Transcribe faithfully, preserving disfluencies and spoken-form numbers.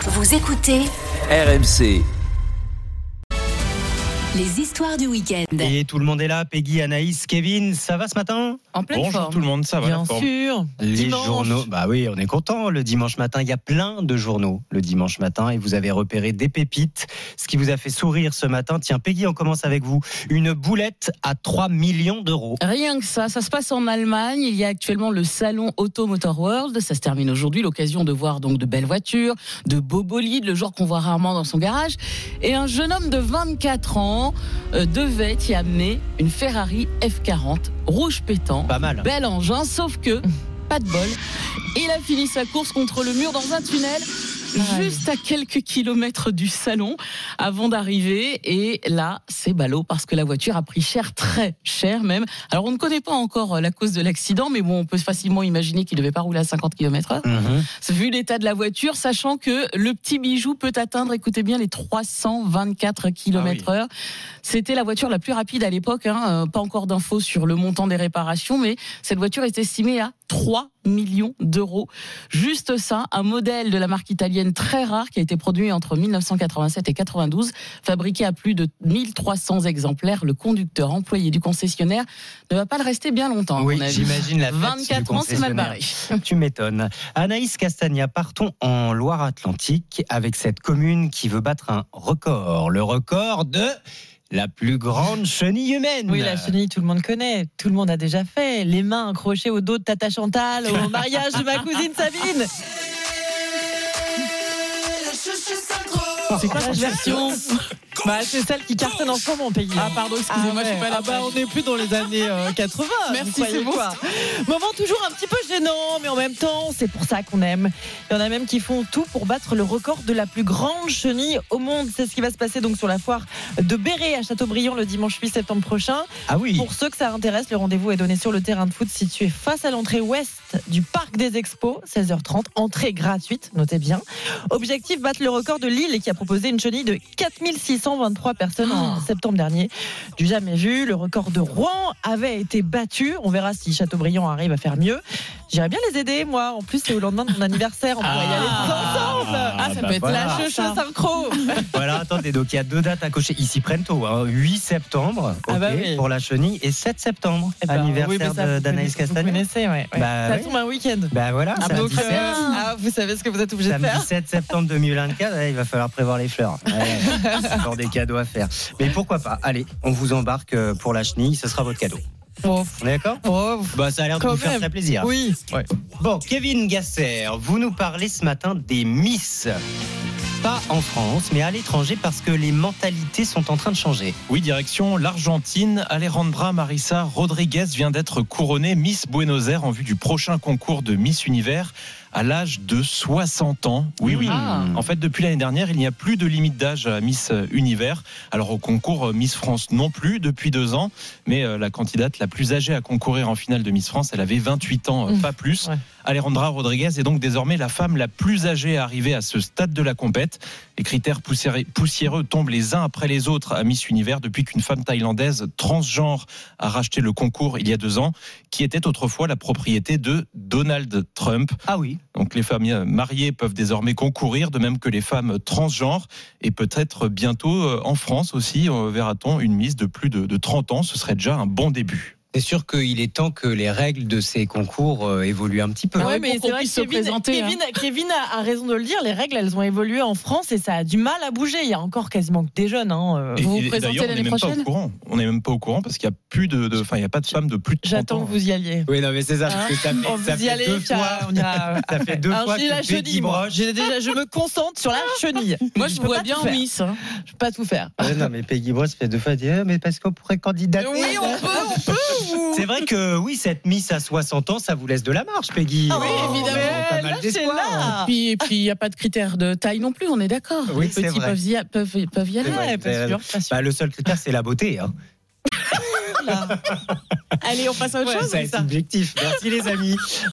Vous écoutez R M C. Les histoires du week-end. Et tout le monde est là, Peggy, Anaïs, Kevin, ça va ce matin ? En pleine Bonjour forme. tout le monde, ça va Bien la forme. sûr. Les Dimanche. journaux, bah oui, on est content. Le dimanche matin, il y a plein de journaux le dimanche matin et vous avez repéré des pépites. Ce qui vous a fait sourire ce matin, tiens Peggy, on commence avec vous. Une boulette à trois millions d'euros. Rien que ça, ça se passe en Allemagne. Il y a actuellement le salon Auto Motor World. Ça se termine aujourd'hui. L'occasion de voir donc de belles voitures, de beaux bolides, le genre qu'on voit rarement dans son garage. Et un jeune homme de vingt-quatre ans euh, devait y amener une Ferrari F quarante rouge pétant. Pas mal. Bel engin, sauf que, pas de bol, il a fini sa course contre le mur dans un tunnel, juste à quelques kilomètres du salon, avant d'arriver. Et là, c'est ballot, parce que la voiture a pris cher, très cher même. Alors, on ne connaît pas encore la cause de l'accident, mais bon, on peut facilement imaginer qu'il ne devait pas rouler à cinquante kilomètres heure. Mmh. Vu l'état de la voiture, sachant que le petit bijou peut atteindre, écoutez bien, les trois cent vingt-quatre kilomètres heure. C'était la voiture la plus rapide à l'époque, hein. Pas encore d'infos sur le montant des réparations, mais cette voiture est estimée à trois millions d'euros. Juste ça, un modèle de la marque italienne très rare qui a été produit entre dix-neuf cent quatre-vingt-sept et quatre-vingt-douze, fabriqué à plus de mille trois cents exemplaires. Le conducteur employé du concessionnaire ne va pas le rester bien longtemps. à Oui, mon avis. j'imagine la tête vingt-quatre du ans, c'est mal barré. Tu m'étonnes. Anaïs Castagna, partons en Loire-Atlantique avec cette commune qui veut battre un record. Le record de la plus grande chenille humaine. Oui, la chenille, tout le monde connaît. Tout le monde a déjà fait. Les mains accrochées au dos de Tata Chantal au mariage de ma cousine Sabine. C'est quoi cette version? Bah, c'est celle qui cartonne en ce moment, Peggy. Ah pardon, excusez-moi, Ah je suis ouais. pas là. Ah bah, on n'est plus dans les années euh, quatre-vingts. Merci, vous croyez c'est bon. quoi. Moment toujours un petit peu gênant, mais en même temps, c'est pour ça qu'on aime. Il y en a même qui font tout pour battre le record de la plus grande chenille au monde. C'est ce qui va se passer donc sur la foire de Béret à Châteaubriand le dimanche huit septembre prochain. Ah oui. Pour ceux que ça intéresse, le rendez-vous est donné sur le terrain de foot situé face à l'entrée ouest du Parc des Expos, seize heures trente. Entrée gratuite, notez bien. Objectif, battre le record de Lille qui a proposé une chenille de quatre mille six cent vingt-trois personnes en septembre dernier. Du jamais vu, le record de Rouen avait été battu. On verra si Châteaubriand arrive à faire mieux. J'irais bien les aider, moi. En plus, c'est au lendemain de mon anniversaire. On pourrait y aller tous ensemble. Ah, ça bah peut être voilà. la La cheveux synchro. Voilà, attendez, donc il y a deux dates à cocher. Ils s'y prennent tôt, hein. huit septembre Ah bah ok, oui. pour la chenille et sept septembre, Eh ben, anniversaire oui, mais ça, de- vous d'Anaïs connaissez- Vous Castagna. connaissez, ouais. ouais. Bah, ça ouais. tombe un week-end. Bah voilà, Ah, samedi donc, sept- euh, Ah, vous savez ce que vous êtes obligé de samedi faire. sept septembre deux mille vingt-quatre, ouais, il va falloir prévoir les fleurs. Ouais, c'est encore des cadeaux à faire. Mais pourquoi pas ? Allez, on vous embarque pour la chenille, ce sera votre cadeau. Oh, On est d'accord ? oh, Bah, ça a l'air de Quand vous faire même. très plaisir. oui. Ouais. Bon, Kevin Gasser, vous nous parlez ce matin des Miss. Pas en France, mais à l'étranger parce que les mentalités sont en train de changer. Oui, direction l'Argentine. Alejandra Marisa Rodriguez vient d'être couronnée Miss Buenos Aires en vue du prochain concours de Miss Univers à l'âge de soixante ans. Oui, oui. Ah. En fait, depuis l'année dernière, il n'y a plus de limite d'âge à Miss Univers. Alors au concours Miss France non plus depuis deux ans, mais euh, la candidate la plus âgée à concourir en finale de Miss France, elle avait vingt-huit ans, euh, Mmh. pas plus. Ouais. Alejandra Rodriguez est donc désormais la femme la plus âgée à arriver à ce stade de la compète. Les critères poussiéreux, poussiéreux tombent les uns après les autres à Miss Univers depuis qu'une femme thaïlandaise transgenre a racheté le concours il y a deux ans, qui était autrefois la propriété de Donald Trump. Ah oui. Donc les familles mariées peuvent désormais concourir, de même que les femmes transgenres. Et peut-être bientôt euh, en France aussi, euh, verra-t-on une Miss de plus de, de trente ans. Ce serait déjà un bon début. C'est sûr qu'il est temps que les règles de ces concours euh, évoluent un petit peu. Ah ouais, Ouais, mais pour qu'on c'est vrai puisse que se Kevin, présenter, Kevin, Kevin a, a raison de le dire. Les règles, elles ont évolué en France et ça a du mal à bouger. Il y a encore quasiment que des jeunes. Hein. euh. Et, Vous vous et présentez d'ailleurs, on l'année n'est même pas prochaine au courant. On n'est même pas au courant parce qu'il n'y a plus de, de, enfin, il y a pas de femmes de plus de trente J'attends ans. que vous y alliez. Oui, non, mais c'est ça. Hein parce que ça fait, On ça vous y fait allez, deux tiens, fois. on ira. Ça fait deux Alors, fois j'ai la que Peggy chenille, moi. broche. J'ai déjà, je me concentre sur la chenille. Moi, je peux vois pas bien tout faire. Miss. hein. Je peux pas tout faire. Ouais, non, mais Peggy Brosse fait deux fois dire, mais parce qu'on pourrait candidater. Oui, on peut, on peut. C'est vrai que oui, cette Miss à soixante ans, ça vous laisse de la marge, Peggy. Ah oui, Oh, évidemment. Pas mal Lâchez-la. d'espoir. Puis, et puis, il n'y a pas de critère de taille non plus, on est d'accord. Oui, Les c'est petits vrai. peuvent y, peuvent, peuvent y aller. C'est vrai. Ouais, pas sûr, pas sûr. Bah, le seul critère, c'est la beauté. Hein. Allez, on passe à autre Ouais, chose. ça, c'est subjectif. Merci les amis.